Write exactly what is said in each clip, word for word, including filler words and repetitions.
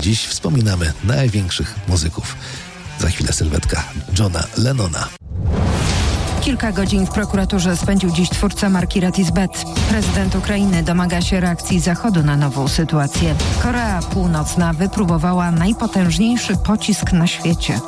Dziś wspominamy największych muzyków. Za chwilę sylwetka Johna Lennona. Kilka godzin w prokuraturze spędził dziś twórca marki Ratisbet. Prezydent Ukrainy domaga się reakcji Zachodu na nową sytuację. Korea Północna wypróbowała najpotężniejszy pocisk na świecie.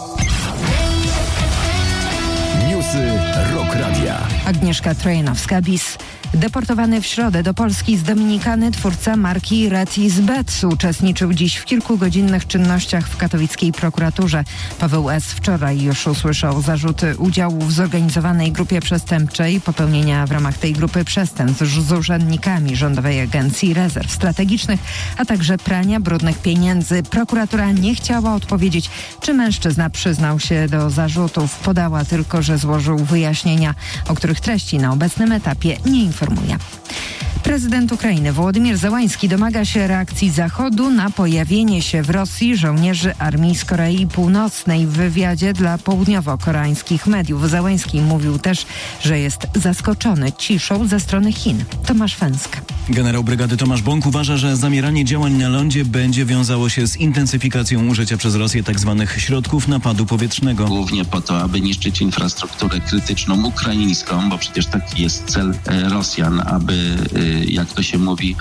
Newsy Rock Radia. Agnieszka Trojanowska-Bis. Deportowany w środę do Polski z Dominikany twórca marki Ratisbet uczestniczył dziś w kilkugodzinnych czynnościach w katowickiej prokuraturze. Paweł S. wczoraj już usłyszał zarzuty udziału w zorganizowanej grupie przestępczej, popełnienia w ramach tej grupy przestępstw z urzędnikami Rządowej Agencji Rezerw Strategicznych, a także prania brudnych pieniędzy. Prokuratura nie chciała odpowiedzieć, czy mężczyzna przyznał się do zarzutów. Podała tylko, że złożył wyjaśnienia, o których treści na obecnym etapie nie informuje. Informuje. Prezydent Ukrainy Wołodymyr Zełański domaga się reakcji Zachodu na pojawienie się w Rosji żołnierzy armii z Korei Północnej. W wywiadzie dla południowo-koreańskich mediów Zełański mówił też, że jest zaskoczony ciszą ze strony Chin. Tomasz Fęska. Generał brygady Tomasz Bąk uważa, że zamieranie działań na lądzie będzie wiązało się z intensyfikacją użycia przez Rosję tzw. środków napadu powietrznego. Głównie po to, aby niszczyć infrastrukturę krytyczną ukraińską, bo przecież taki jest cel Rosjan, aby, jak to się mówi,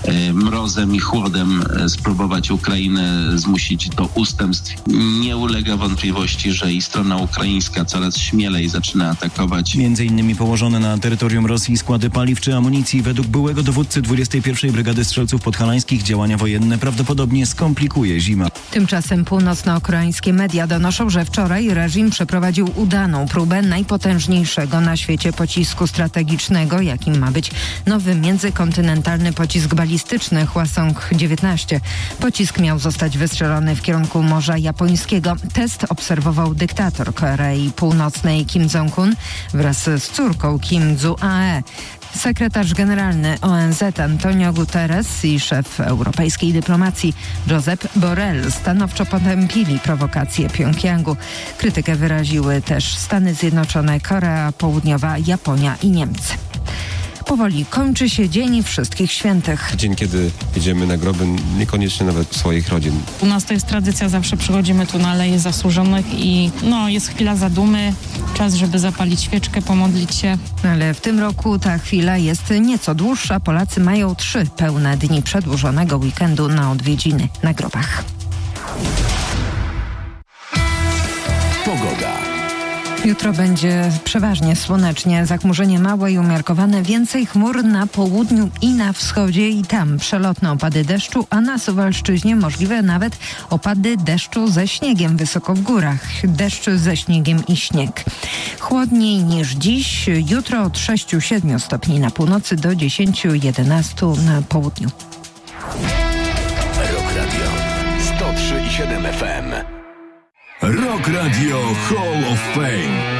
mrozem i chłodem spróbować Ukrainę zmusić do ustępstw. Nie ulega wątpliwości, że i strona ukraińska coraz śmielej zaczyna atakować. Między innymi położone na terytorium Rosji składy paliw czy amunicji. Według byłego dowódcy dwudziestej pierwszej Brygady Strzelców Podhalańskich działania wojenne prawdopodobnie skomplikuje zima. Tymczasem północno-koreańskie media donoszą, że wczoraj reżim przeprowadził udaną próbę najpotężniejszego na świecie pocisku strategicznego, jakim ma być nowy międzykontynentalny pocisk balistyczny Hwasong dziewiętnaście. Pocisk miał zostać wystrzelony w kierunku Morza Japońskiego. Test obserwował dyktator Korei Północnej Kim Jong-un wraz z córką Kim Ju-ae. Sekretarz generalny O N Z Antonio Guterres i szef europejskiej dyplomacji Josep Borrell stanowczo potępili prowokacje Pjongjangu. Krytykę wyraziły też Stany Zjednoczone, Korea Południowa, Japonia i Niemcy. Powoli kończy się Dzień Wszystkich Świętych. Dzień, kiedy jedziemy na groby, niekoniecznie nawet swoich rodzin. U nas to jest tradycja, zawsze przychodzimy tu na Aleje Zasłużonych i no, jest chwila zadumy, czas, żeby zapalić świeczkę, pomodlić się. Ale w tym roku ta chwila jest nieco dłuższa. Polacy mają trzy pełne dni przedłużonego weekendu na odwiedziny na grobach. Pogoda. Jutro będzie przeważnie słonecznie, zachmurzenie małe i umiarkowane, więcej chmur na południu i na wschodzie i tam przelotne opady deszczu, a na Suwalszczyźnie możliwe nawet opady deszczu ze śniegiem wysoko w górach. Deszcz ze śniegiem i śnieg. Chłodniej niż dziś, jutro od sześciu do siedmiu stopni na północy do dziesięciu do jedenastu na południu. Rock Radio sto trzy i siedem F M. Rock Radio Hall of Fame.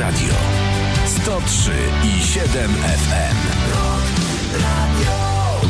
Radio. sto trzy i siedem F M. Rock Radio.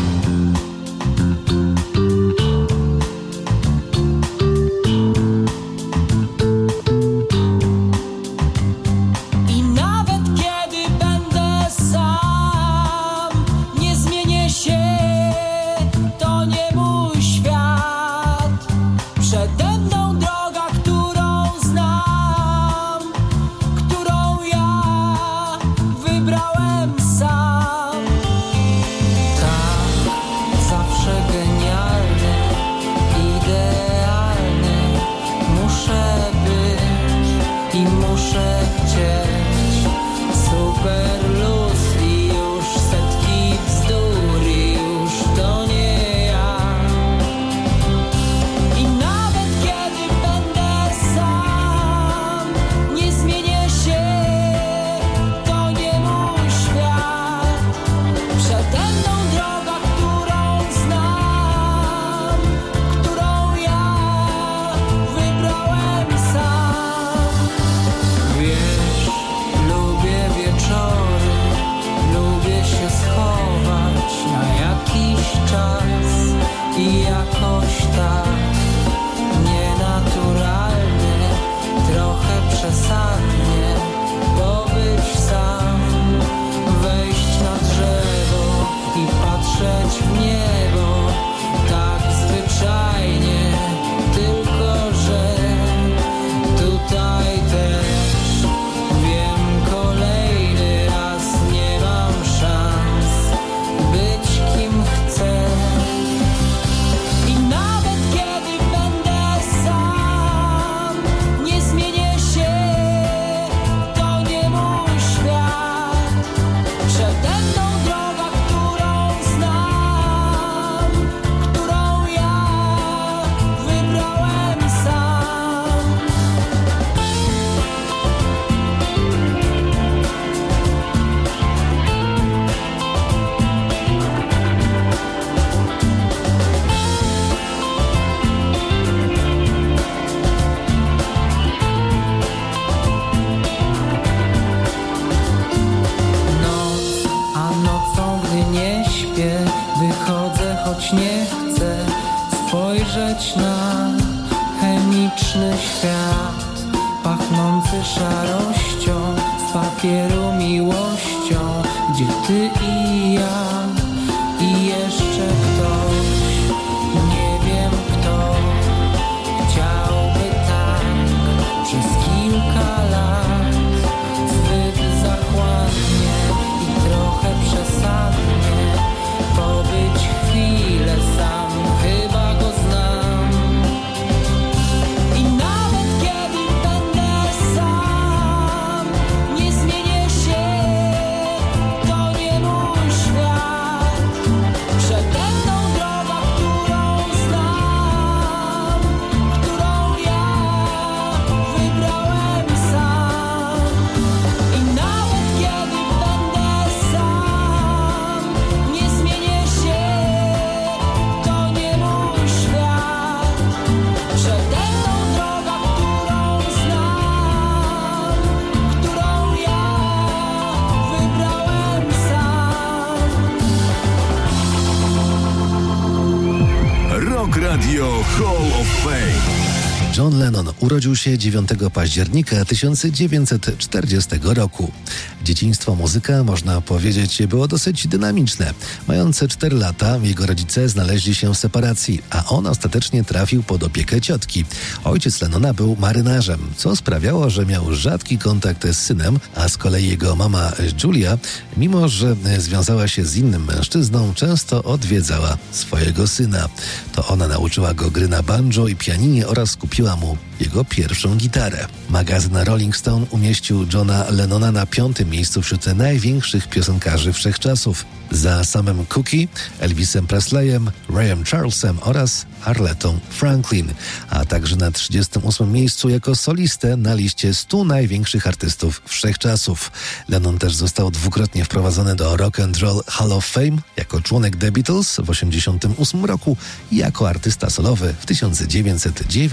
Radio Hall of Fame. John Lennon urodził się dziewiątego października tysiąc dziewięćset czterdziestego roku. Dzieciństwo muzyka, można powiedzieć, było dosyć dynamiczne. Mający cztery lata, jego rodzice znaleźli się w separacji, a on ostatecznie trafił pod opiekę ciotki. Ojciec Lennona był marynarzem, co sprawiało, że miał rzadki kontakt z synem, a z kolei jego mama Julia, mimo że związała się z innym mężczyzną, często odwiedzała swojego syna. To ona nauczyła go gry na banjo i pianinie oraz kupiła mu jego pierwszą gitarę. Magazyn Rolling Stone umieścił Johna Lennona na piątym miejscu wśród największych piosenkarzy wszechczasów. Za samym Cookie, Elvisem Presleyem, Rayem Charlesem oraz Arletą Franklin, a także na trzydziestym ósmym miejscu jako solistę na liście stu największych artystów wszechczasów. Lennon też został dwukrotnie wprowadzony do Rock and Roll Hall of Fame jako członek The Beatles w osiemdziesiątym ósmym roku i jako artysta solowy w tysiąc dziewięćset dziewięćdziesiątym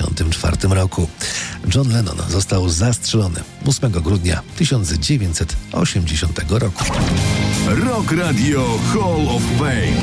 dziewięćdziesiątym czwartym roku. John Lennon został zastrzelony ósmego grudnia tysiąc dziewięćset osiemdziesiątego roku. Rock Radio Hall of Fame.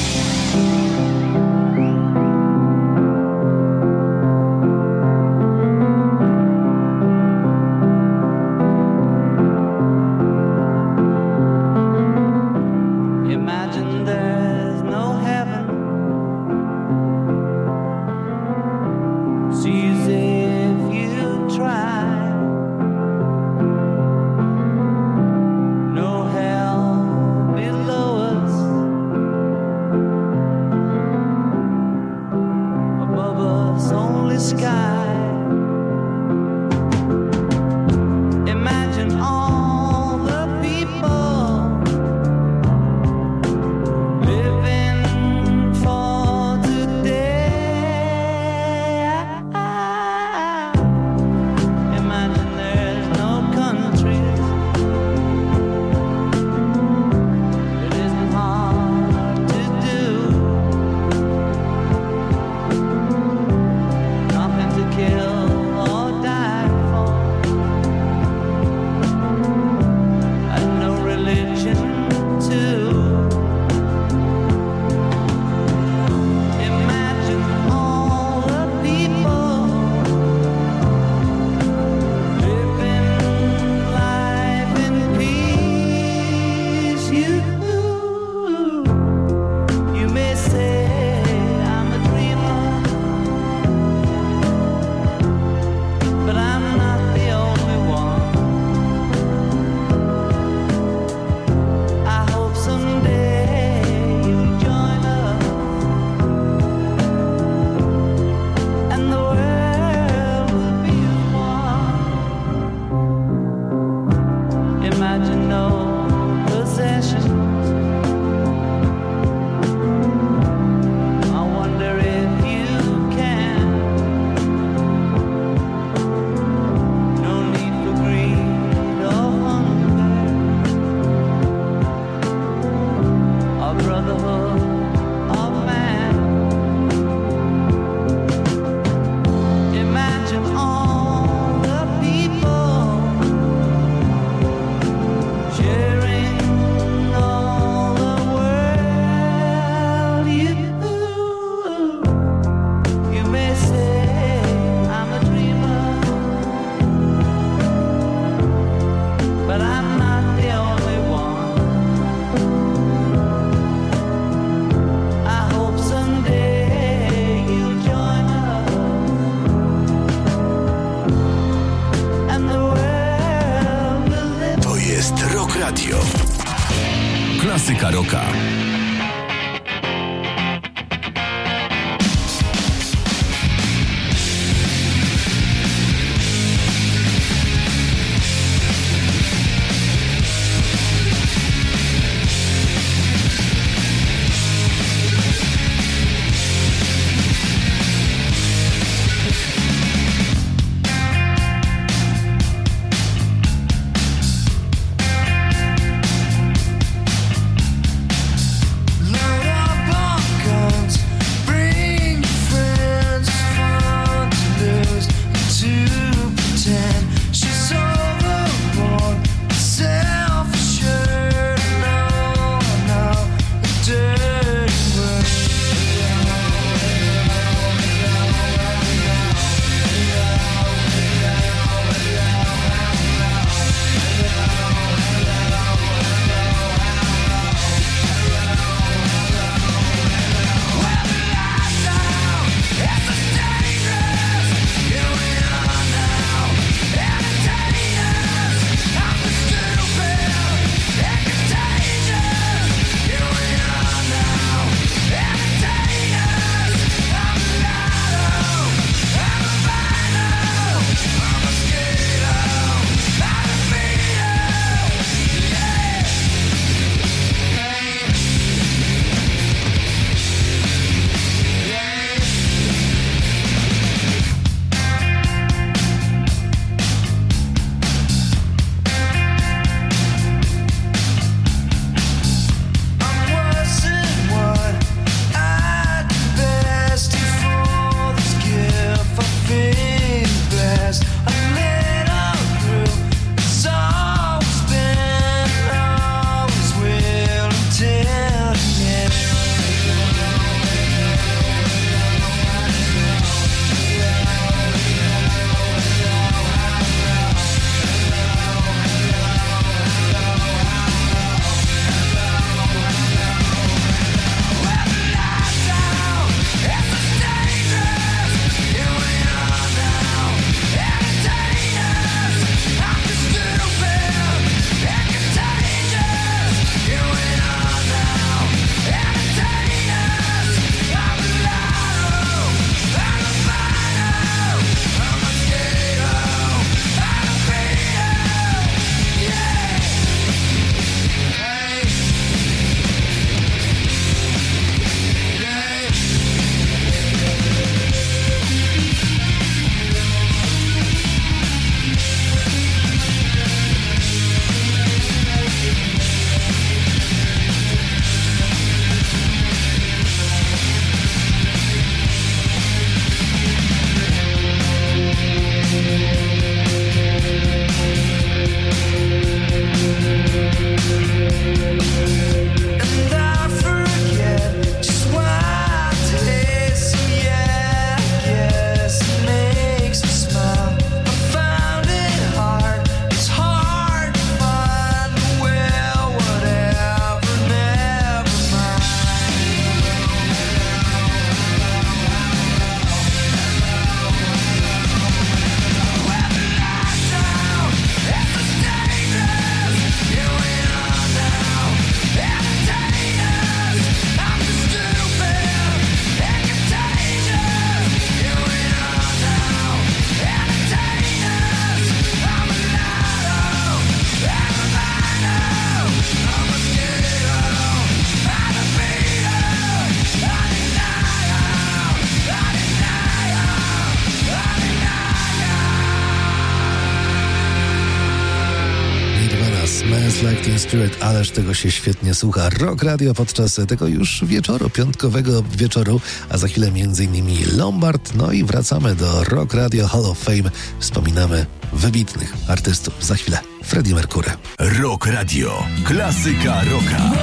Klasyka rocka. Smells Like Teen Spirit, ależ tego się świetnie słucha. Rock Radio podczas tego już wieczoru, piątkowego wieczoru, a za chwilę między innymi Lombard. No i wracamy do Rock Radio Hall of Fame. Wspominamy wybitnych artystów. Za chwilę Freddie Mercury. Rock Radio. Klasyka rocka.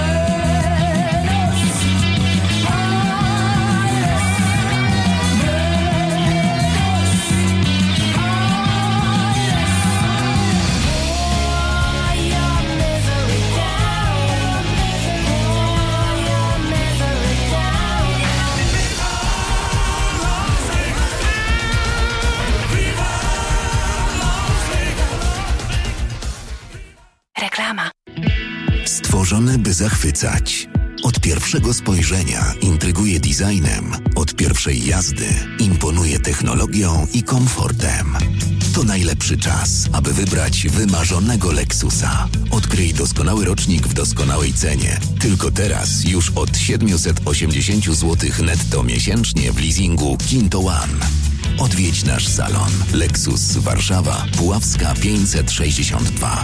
Reklama. Stworzony, by zachwycać. Od pierwszego spojrzenia intryguje designem, od pierwszej jazdy imponuje technologią i komfortem. To najlepszy czas, aby wybrać wymarzonego Lexusa. Odkryj doskonały rocznik w doskonałej cenie. Tylko teraz już od siedemset osiemdziesiąt złotych netto miesięcznie w leasingu Kinto One. Odwiedź nasz salon. Lexus Warszawa, Puławska pięćset sześćdziesiąt dwa.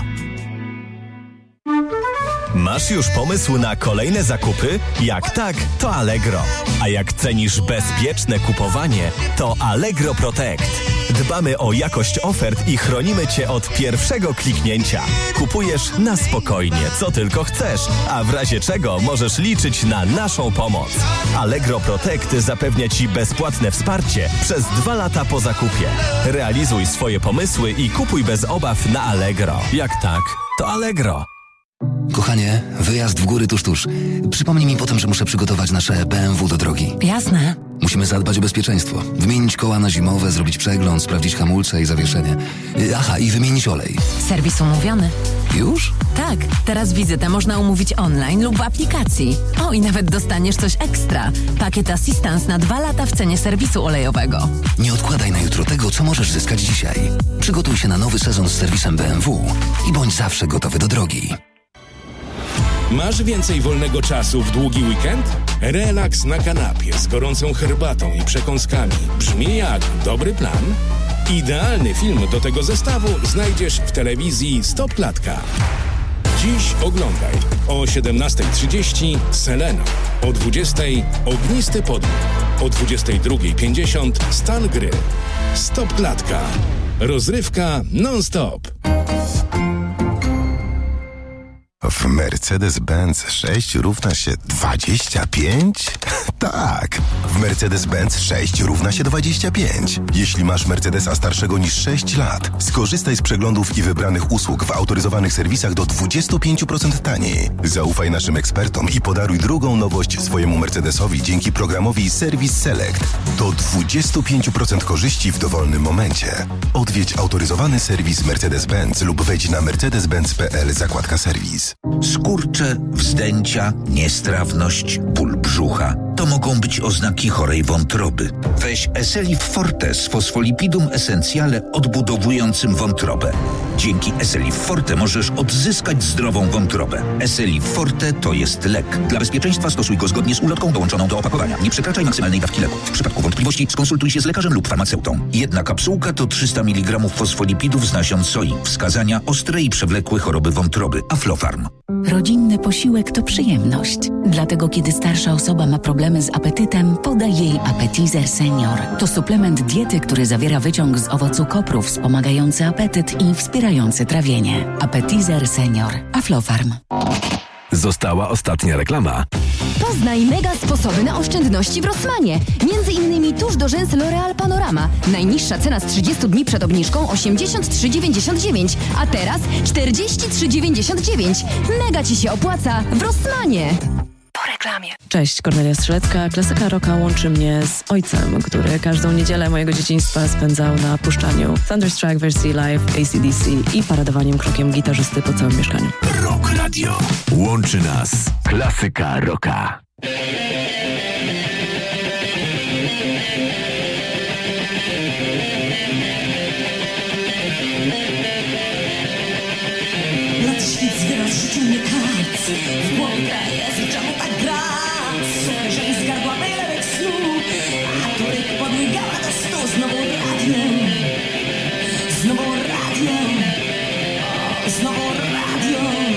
Masz już pomysł na kolejne zakupy? Jak tak, to Allegro. A jak cenisz bezpieczne kupowanie, to Allegro Protect. Dbamy o jakość ofert i chronimy Cię od pierwszego kliknięcia. Kupujesz na spokojnie, co tylko chcesz, a w razie czego możesz liczyć na naszą pomoc. Allegro Protect zapewnia Ci bezpłatne wsparcie przez dwa lata po zakupie. Realizuj swoje pomysły i kupuj bez obaw na Allegro. Jak tak, to Allegro. Kochanie, wyjazd w góry tuż, tuż. Przypomnij mi potem, że muszę przygotować nasze B M W do drogi. Jasne. Musimy zadbać o bezpieczeństwo. Wymienić koła na zimowe, zrobić przegląd, sprawdzić hamulce i zawieszenie. Aha, i wymienić olej. Serwis umówiony. Już? Tak, teraz wizytę można umówić online lub w aplikacji. O, i nawet dostaniesz coś ekstra. Pakiet Assistance na dwa lata w cenie serwisu olejowego. Nie odkładaj na jutro tego, co możesz zyskać dzisiaj. Przygotuj się na nowy sezon z serwisem B M W i bądź zawsze gotowy do drogi. Masz więcej wolnego czasu w długi weekend? Relaks na kanapie z gorącą herbatą i przekąskami brzmi jak dobry plan? Idealny film do tego zestawu znajdziesz w telewizji Stop Klatka. Dziś oglądaj o siedemnasta trzydzieści Selena, o dwudziestej Ognisty podmuch, o dwudziestej drugiej pięćdziesiąt Stan gry. Stop Klatka. Rozrywka non-stop. W Mercedes-Benz sześć równa się dwadzieścia pięć? Tak, w Mercedes-Benz sześć równa się dwadzieścia pięć. Jeśli masz Mercedesa starszego niż sześć lat, skorzystaj z przeglądów i wybranych usług w autoryzowanych serwisach do dwadzieścia pięć procent taniej. Zaufaj naszym ekspertom i podaruj drugą nowość swojemu Mercedesowi dzięki programowi Service Select. Do dwadzieścia pięć procent korzyści w dowolnym momencie. Odwiedź autoryzowany serwis Mercedes-Benz lub wejdź na mercedes benz kropka p l zakładka serwis. Skurcze, wzdęcia, niestrawność, ból brzucha. To mogą być oznaki chorej wątroby. Weź Eselif Forte z fosfolipidum essentiale odbudowującym wątrobę. Dzięki Eselif Forte możesz odzyskać zdrową wątrobę. Eselif Forte to jest lek. Dla bezpieczeństwa stosuj go zgodnie z ulotką dołączoną do opakowania. Nie przekraczaj maksymalnej dawki leku. W przypadku wątpliwości skonsultuj się z lekarzem lub farmaceutą. Jedna kapsułka to trzysta miligramów fosfolipidów z nasion soi. Wskazania: ostre i przewlekłe choroby wątroby. Aflofarm. Rodzinny posiłek to przyjemność. Dlatego kiedy starsza osoba ma problemy z apetytem, podaj jej Appetizer Senior. To suplement diety, który zawiera wyciąg z owocu kopru wspomagający apetyt i wspierający trawienie. Appetizer Senior. Aflofarm. Została ostatnia reklama. Poznaj mega sposoby na oszczędności w Rossmanie. Między innymi tuż do rzęs L'Oreal Panorama. Najniższa cena z trzydziestu dni przed obniżką osiemdziesiąt trzy dziewięćdziesiąt dziewięć, a teraz czterdzieści trzy dziewięćdziesiąt dziewięć. Mega Ci się opłaca w Rossmanie. Po reklamie. Cześć, Kornelia Strzelecka. Klasyka rocka łączy mnie z ojcem, który każdą niedzielę mojego dzieciństwa spędzał na puszczaniu Thunderstruck wersji live A C D C i paradowaniem krokiem gitarzysty po całym mieszkaniu. Rock Radio. Łączy nas klasyka rocka. Lat świt zbiera w życiu mnie kac. W głowie kraje, czemu tak gra? Że mi zgardła bylewek snu. A turyk podbiegała do stu. Znowu radio. Znowu radio. Znowu radio.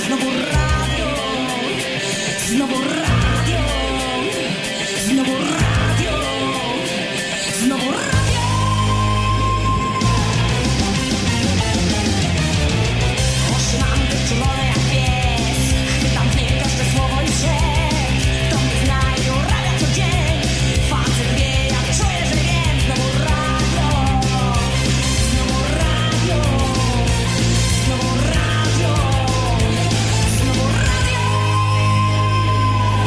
znowu radio, znowu radio, znowu radio, znowu radio. Oczy mam wyczulone jak pies, chwytam w nie każde słowo i szep. To mnie zna i urabia co dzień. Facet wie, ja czuję, że wiem. Znowu radio, znowu radio, znowu radio, znowu radio.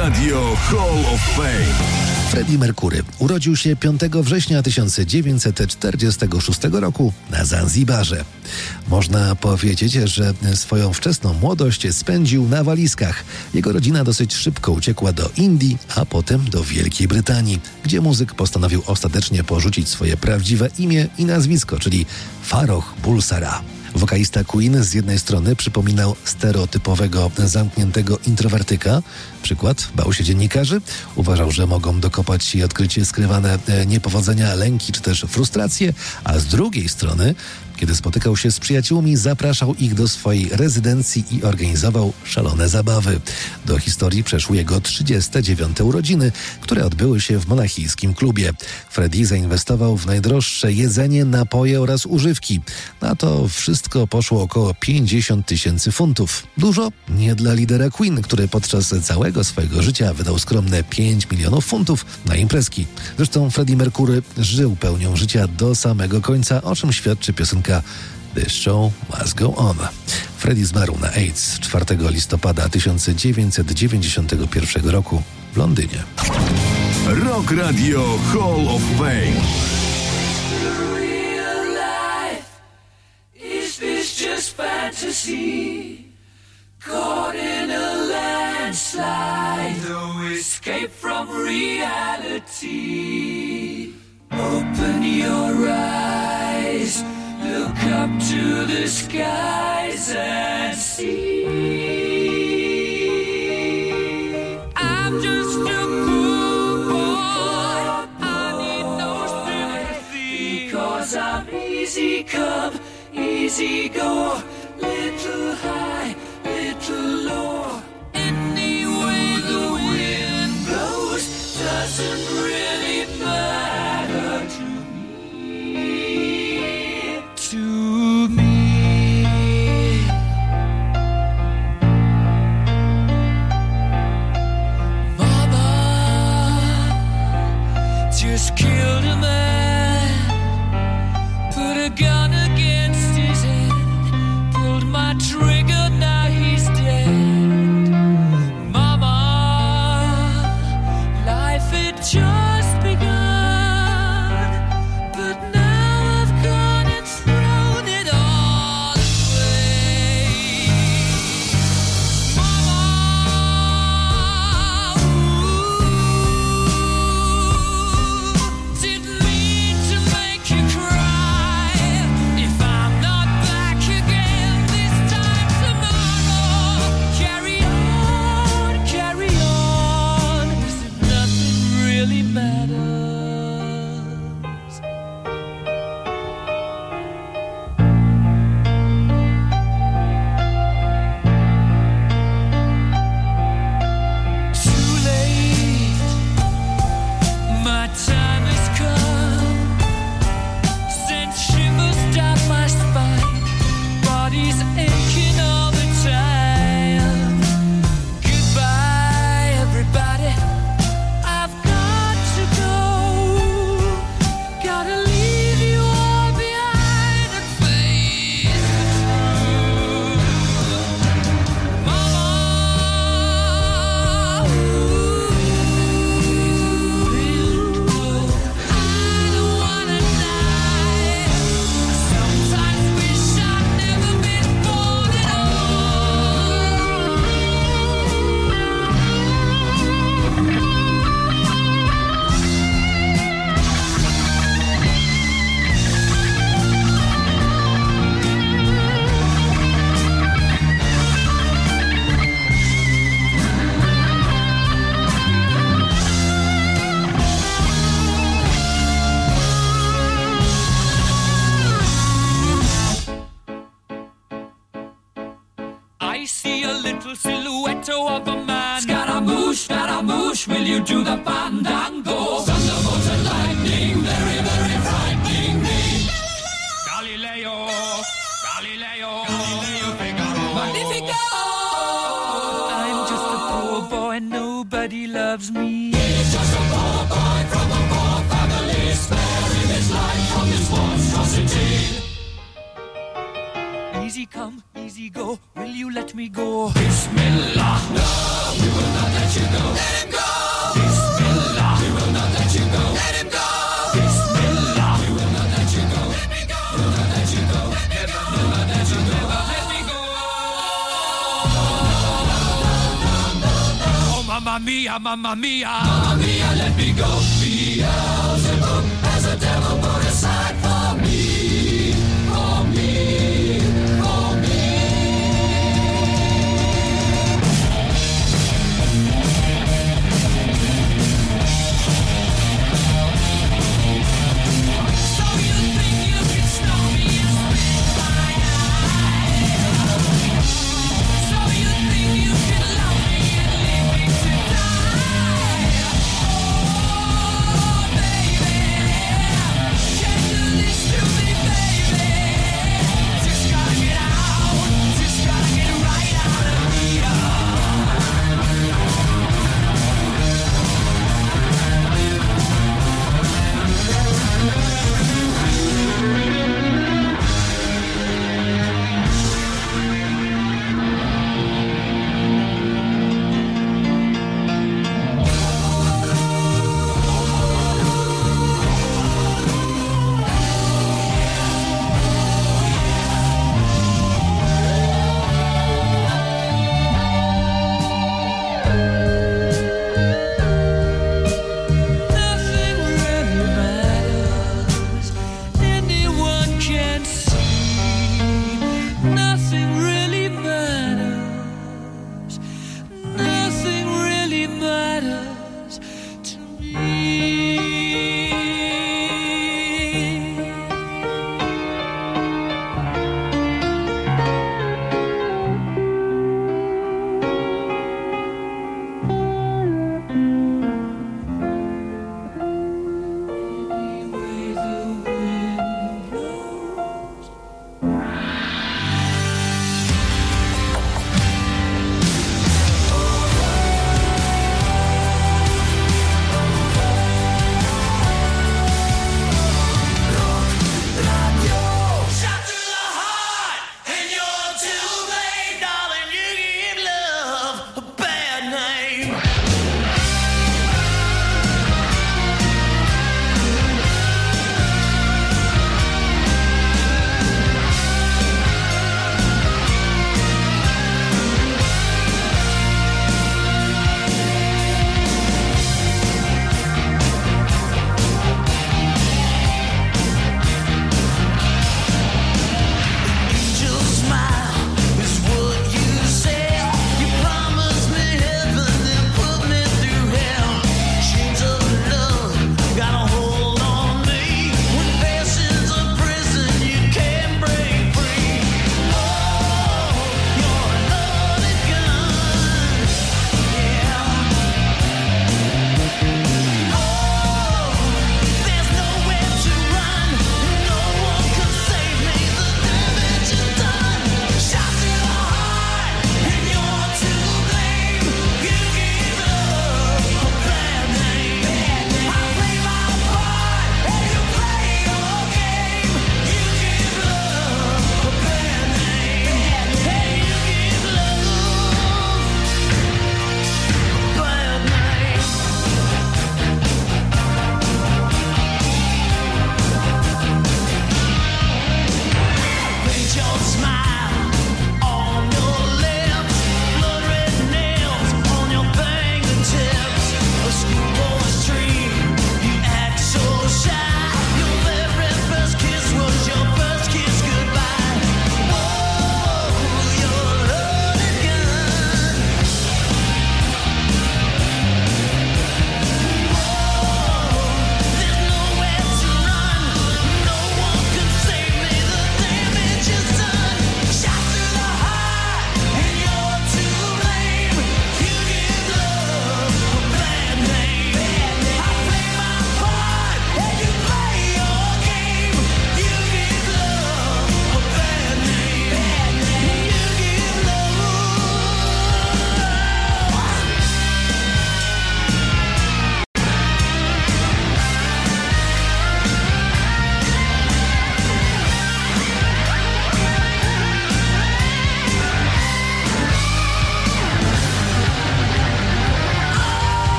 Radio Hall of Fame. Freddie Mercury urodził się piątego września tysiąc dziewięćset czterdziestego szóstego roku na Zanzibarze. Można powiedzieć, że swoją wczesną młodość spędził na walizkach. Jego rodzina dosyć szybko uciekła do Indii, a potem do Wielkiej Brytanii, gdzie muzyk postanowił ostatecznie porzucić swoje prawdziwe imię i nazwisko, czyli Farrokh Bulsara. Wokalista Queen z jednej strony przypominał stereotypowego, zamkniętego introwertyka. Przykład, bał się dziennikarzy, uważał, że mogą dokopać się i odkryć skrywane niepowodzenia, lęki czy też frustracje, a z drugiej strony, kiedy spotykał się z przyjaciółmi, zapraszał ich do swojej rezydencji i organizował szalone zabawy. Do historii przeszły jego trzydzieste dziewiąte urodziny, które odbyły się w monachijskim klubie. Freddie zainwestował w najdroższe jedzenie, napoje oraz używki. Na to wszystko poszło około pięćdziesiąt tysięcy funtów. Dużo? Nie dla lidera Queen, który podczas całego swojego życia wydał skromne pięć milionów funtów na imprezki. Zresztą Freddie Mercury żył pełnią życia do samego końca, o czym świadczy piosenka The Show Must Go On. Freddie zmarł na AIDS czwartego listopada tysiąc dziewięćset dziewięćdziesiątego pierwszego roku w Londynie. Rock Radio Hall of Fame. Is this just fantasy? Caught in a landslide, no escape from reality. Open your eyes, look up to the skies and see. I'm just a poor boy, I need no sympathy, because I'm easy come, easy go, little high, little low. Any way the wind blows doesn't really matter to me, to me. Mama just killed a man, put a gun against his head, pulled my trigger, now he's dead. Mama, life had just begun, but now I've gone and thrown it all away. Mama, ooh, didn't mean to make you cry. If I'm not back again this time tomorrow, carry on, carry on, as if nothing really matters. Too late, my time has come, sent shivers down my spine, body's aching all the time. Goodbye, everybody, I've got to go, gotta leave you all behind and face the truth. Mama, ooh, I don't wanna die. Sometimes wish I'd never been born at I see a little silhouette of a man. Scaramouche, Scaramouche, will you do the fandango? Thunderbolts and lightning, very, very frightening me. Galileo, Galileo, Galileo Figaro. Magnifico! I'm just a poor boy, nobody loves me. He's just a poor boy from a poor family, sparing his life from this monstrosity. Easy come, Easy go, will you let me go? Bismillah, no, we will not let you go. Let him go. Bismillah, we will not let you go. Let him go. Bismillah, we will not let you go. Let me go. We will not let you go. Let me go. We will not let you go. Let me go. Oh, mamma mia, mamma mia, mamma mia, let me go. Beelzebub has a devil put aside for me, for me, for me. So you think you can stop me and spit my eye? So you think you can love me and leave me to die? Oh,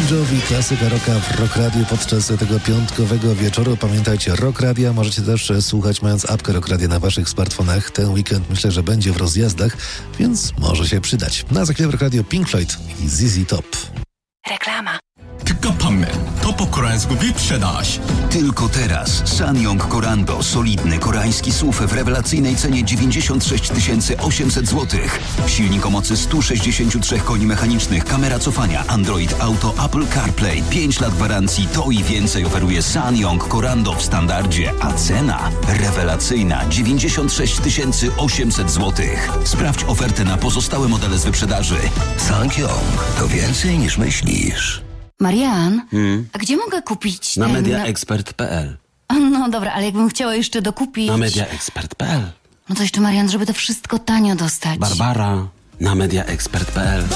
Jovi, klasyka rocka w Rock Radio podczas tego piątkowego wieczoru. Pamiętajcie, Rock Radia możecie też słuchać mając apkę Rock Radia na waszych smartfonach. Ten weekend myślę, że będzie w rozjazdach, więc może się przydać. Na za chwilę w Rock Radio Pink Floyd i Z Z Top. Reklama. 특가 판매, 토퍼 코리안스 wyprzedaż. Tylko teraz Sanyong Korando, solidny koreański S U V w rewelacyjnej cenie dziewięćdziesiąt sześć tysięcy osiemset złotych. Silnik o mocy sto sześćdziesiąt trzy koni mechanicznych, kamera cofania, Android Auto, Apple CarPlay, pięć lat gwarancji, to i więcej oferuje Sanyong Korando w standardzie, a cena rewelacyjna dziewięćdziesiąt sześć tysięcy osiemset złotych. Sprawdź ofertę na pozostałe modele z wyprzedaży. Sanyong to więcej niż myślisz. Marian, Hmm? a gdzie mogę kupić Na ten... mediaexpert kropka p l. No dobra, ale jakbym chciała jeszcze dokupić... Na mediaexpert kropka p l. No to jeszcze, Marian, żeby to wszystko tanio dostać. Barbara, na mediaexpert kropka p l.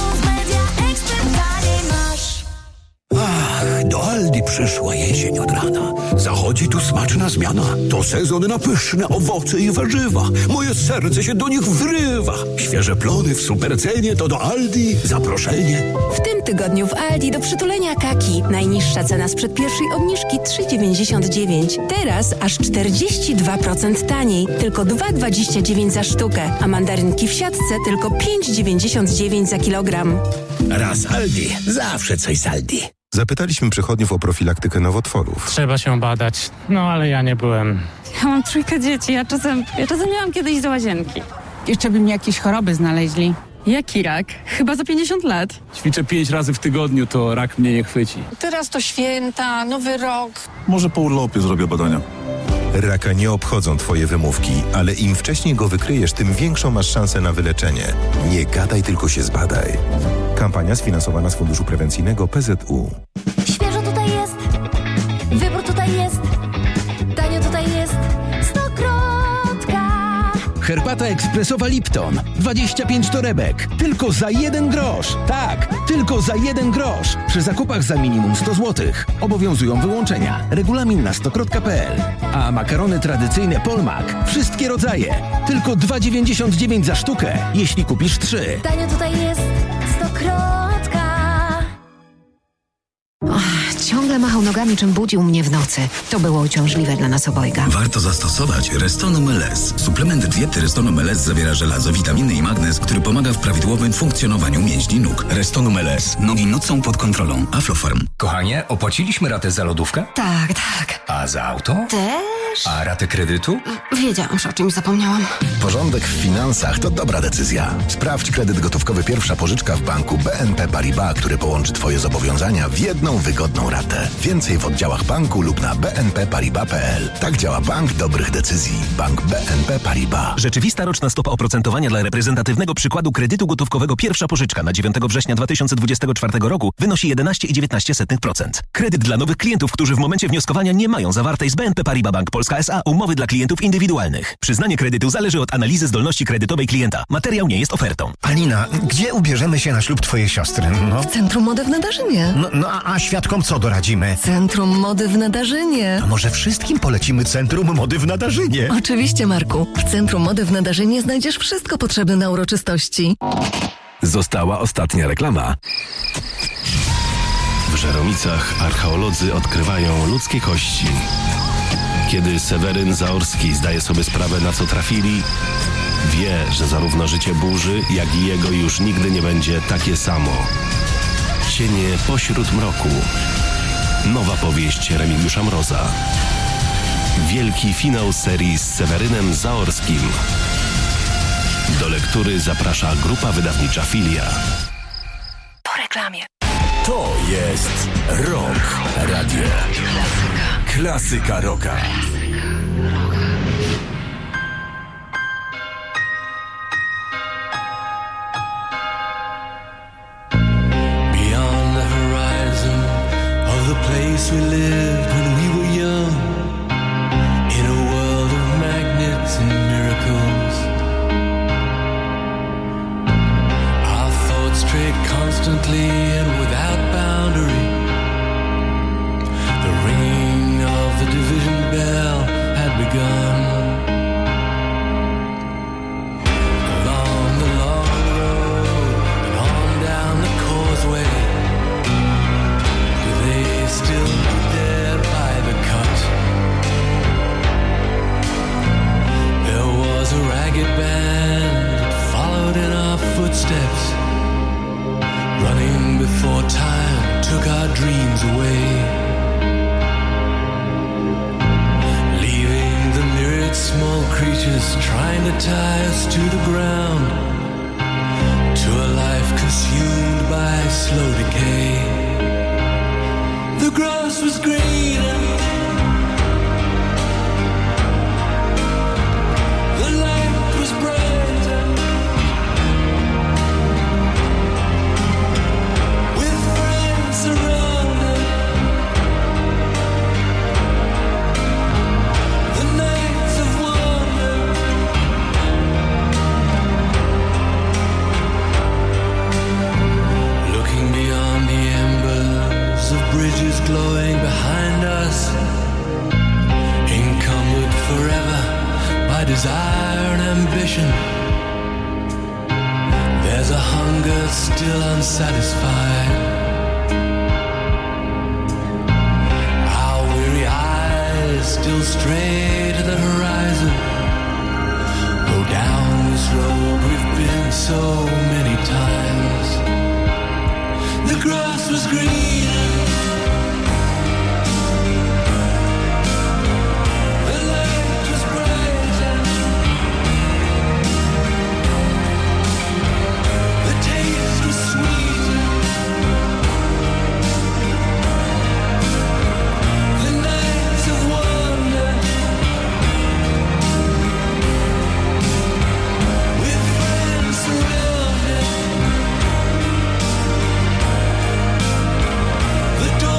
Ach, do Aldi przyszła jesień od rana. Zachodzi tu smaczna zmiana. To sezon na pyszne owoce i warzywa. Moje serce się do nich wrywa. Świeże plony w supercenie to do Aldi zaproszenie. W tym tygodniu w Aldi do przytulenia kaki. Najniższa cena sprzed pierwszej obniżki trzy dziewięćdziesiąt dziewięć. Teraz aż czterdzieści dwa procent taniej. Tylko dwa dwadzieścia dziewięć za sztukę. A mandarynki w siatce tylko pięć dziewięćdziesiąt dziewięć za kilogram. Raz Aldi, zawsze coś z Aldi. Zapytaliśmy przechodniów o profilaktykę nowotworów. Trzeba się badać, no ale ja nie byłem. Ja mam trójkę dzieci, ja czasem, ja czasem miałam kiedyś do łazienki. Jeszcze by mi jakieś choroby znaleźli. Jaki rak? Chyba za pięćdziesiąt lat. Ćwiczę pięć razy w tygodniu, to rak mnie nie chwyci. Teraz to święta, nowy rok. Może po urlopie zrobię badania. Raka nie obchodzą twoje wymówki, ale im wcześniej go wykryjesz, tym większą masz szansę na wyleczenie. Nie gadaj, tylko się zbadaj. Kampania sfinansowana z Funduszu Prewencyjnego P Z U. Świeżo tutaj jest, wybór tutaj jest, tanio tutaj jest, Stokrotka. Herbata ekspresowa Lipton. dwadzieścia pięć torebek. Tylko za jeden grosz. Tak, tylko za jeden grosz. Przy zakupach za minimum sto złotych. Obowiązują wyłączenia. Regulamin na stokrotka kropka p l. A makarony tradycyjne Polmak. Wszystkie rodzaje. Tylko dwa dziewięćdziesiąt dziewięć za sztukę, jeśli kupisz trzy. Tanio tutaj jest, Stokrotka. Och, ciągle machał nogami, czym budził mnie w nocy. To było uciążliwe dla nas obojga. Warto zastosować Restonum L S. Suplement diety Restonum L S zawiera żelazo, witaminy i magnez, który pomaga w prawidłowym funkcjonowaniu mięśni nóg. Restonum L S. Nogi nocą pod kontrolą. Aflofarm. Kochanie, opłaciliśmy ratę za lodówkę? Tak, tak. A za auto? Też? A ratę kredytu? Wiedziałam, że o czymś zapomniałam. Porządek w finansach to dobra decyzja. Sprawdź kredyt gotówkowy pierwsza pożyczka w banku B N P Paribas, który połączy twoje zobowiązania w jedną wygodną ratę. Więcej w oddziałach banku lub na b n p paribas kropka p l. Tak działa bank dobrych decyzji. Bank B N P Paribas. Rzeczywista roczna stopa oprocentowania dla reprezentatywnego przykładu kredytu gotówkowego pierwsza pożyczka na dziewiątego września dwa tysiące dwudziestego czwartego roku wynosi jedenaście i dziewiętnaście procent. Kredyt dla nowych klientów, którzy w momencie wnioskowania nie mają zawartej z B N P Paribas Bank Polska S A umowy dla klientów indywidualnych. Przyznanie kredytu zależy od analizy zdolności kredytowej klienta. Materiał nie jest ofertą. Alina, gdzie ubierzemy się na ślub twojej siostry? No, W Centrum Mody w Nadarzynie. no, no a, a świadkom co doradzimy? Centrum Mody w Nadarzynie. To może wszystkim polecimy Centrum Mody w Nadarzynie? Oczywiście, Marku. W Centrum Mody w Nadarzynie znajdziesz wszystko potrzebne na uroczystości. Została ostatnia reklama. W Żeromicach archeolodzy odkrywają ludzkie kości. Kiedy Seweryn Zaorski zdaje sobie sprawę, na co trafili, wie, że zarówno życie burzy, jak i jego już nigdy nie będzie takie samo. Cienie pośród mroku. Nowa powieść Remigiusza Mroza. Wielki finał serii z Sewerynem Zaorskim. Do lektury zaprasza grupa wydawnicza Filia. Po reklamie. To jest Rock Radio. Klasyka rocka. Beyond the horizon of the place we lived when we were young, in a world of magnets and miracles, our thoughts strayed constantly and without boundary. The ringing of the division bell had begun. Along the long road and on down the causeway, trying to tie us to the ground, to a life consumed by slow decay. The grass was greener, the light was brighter, with friends around us. The nights of wonder, looking beyond the embers of bridges glowing behind us, encumbered forever by desire and ambition. There's a hunger still unsatisfied. Our weary eyes still stray to the horizon. Go down this road we've been so many times. The grass was greener, the light was brighter, the taste was sweeter, the nights of wonder, with friends surrounded. The door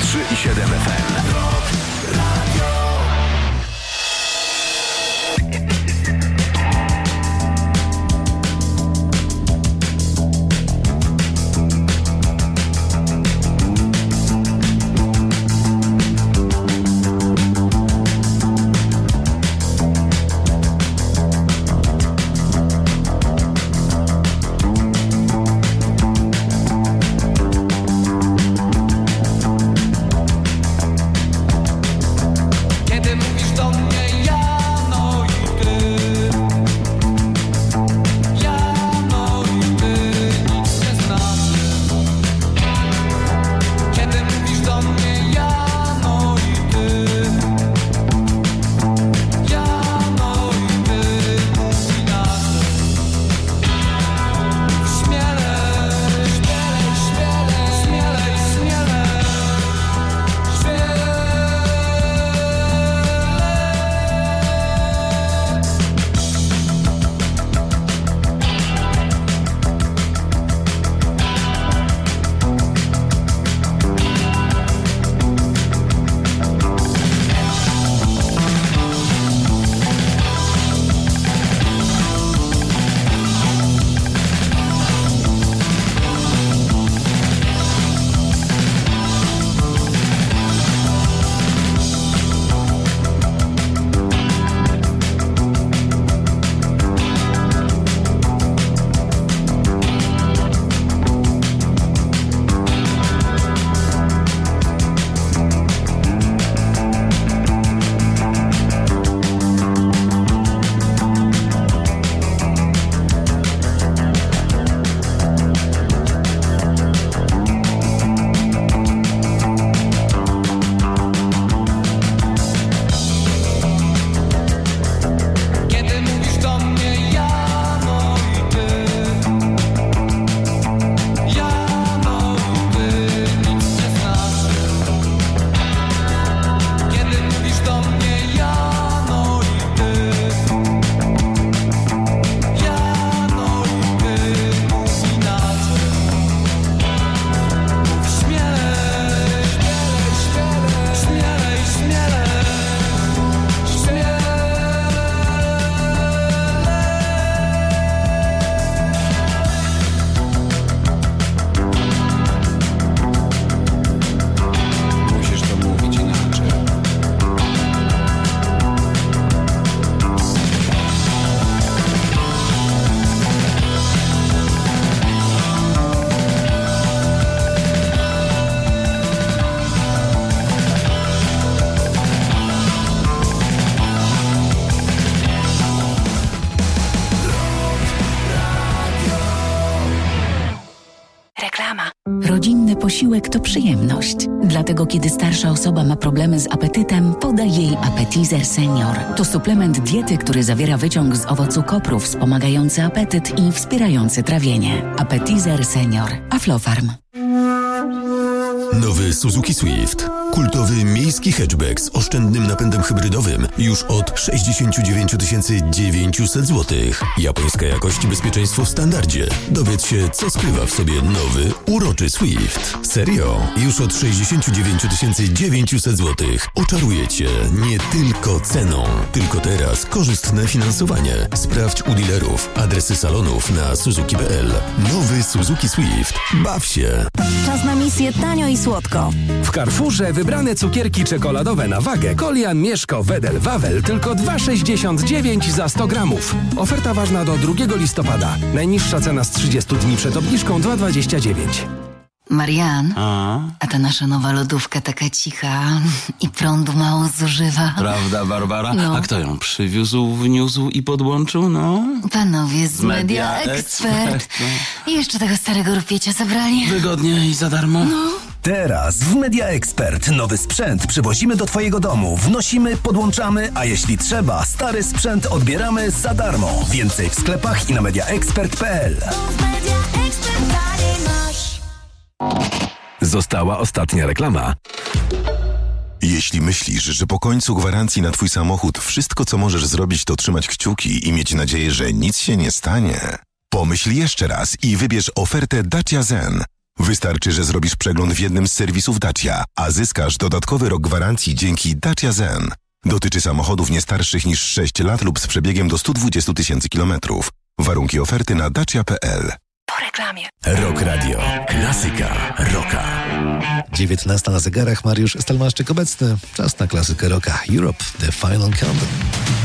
trzy i siedem F M. Rodzinny posiłek to przyjemność. Dlatego kiedy starsza osoba ma problemy z apetytem, podaj jej Appetizer Senior. To suplement diety, który zawiera wyciąg z owocu kopru wspomagający apetyt i wspierający trawienie. Appetizer Senior. Aflofarm. Nowy Suzuki Swift. Kultowy miejski hatchback z oszczędnym napędem hybrydowym już od sześćdziesiąt dziewięć tysięcy dziewięćset złotych. Japońska jakość i bezpieczeństwo w standardzie. Dowiedz się, co skrywa w sobie nowy, uroczy Swift. Serio? Już od sześćdziesiąt dziewięć tysięcy dziewięćset złotych. Oczaruje Cię nie tylko ceną, tylko teraz korzystne finansowanie. Sprawdź u dealerów adresy salonów na suzuki kropka p l. Nowy Suzuki Swift. Baw się. Czas na misję tanio i słodko. W Carrefourze wybrane cukierki czekoladowe na wagę Kolian, Mieszko, Wedel, Wawel tylko dwa sześćdziesiąt dziewięć za sto gramów. Oferta ważna do drugiego listopada. Najniższa cena z trzydziestu dni przed obniżką dwa dwadzieścia dziewięć. Marian, a? a ta nasza nowa lodówka taka cicha i prądu mało zużywa. Prawda, Barbara? No. A kto ją przywiózł, wniósł i podłączył, no? Panowie z, z Media, Media Expert. Expert no. I jeszcze tego starego rupiecia zabrali. Wygodnie i za darmo. No. Teraz w Media Expert nowy sprzęt przywozimy do Twojego domu, wnosimy, podłączamy, a jeśli trzeba, stary sprzęt odbieramy za darmo. Więcej w sklepach i na media expert kropka p l. Została ostatnia reklama. Jeśli myślisz, że po końcu gwarancji na Twój samochód wszystko, co możesz zrobić, to trzymać kciuki i mieć nadzieję, że nic się nie stanie, pomyśl jeszcze raz i wybierz ofertę Dacia Zen. Wystarczy, że zrobisz przegląd w jednym z serwisów Dacia, a zyskasz dodatkowy rok gwarancji dzięki Dacia Zen. Dotyczy samochodów nie starszych niż sześć lat lub z przebiegiem do sto dwadzieścia tysięcy kilometrów. Warunki oferty na dacia kropka p l. Po reklamie. Rock Radio. Klasyka rocka. dziewiętnasta na zegarach. Mariusz Stelmaszczyk obecny. Czas na klasykę rocka. Europe, The Final Countdown.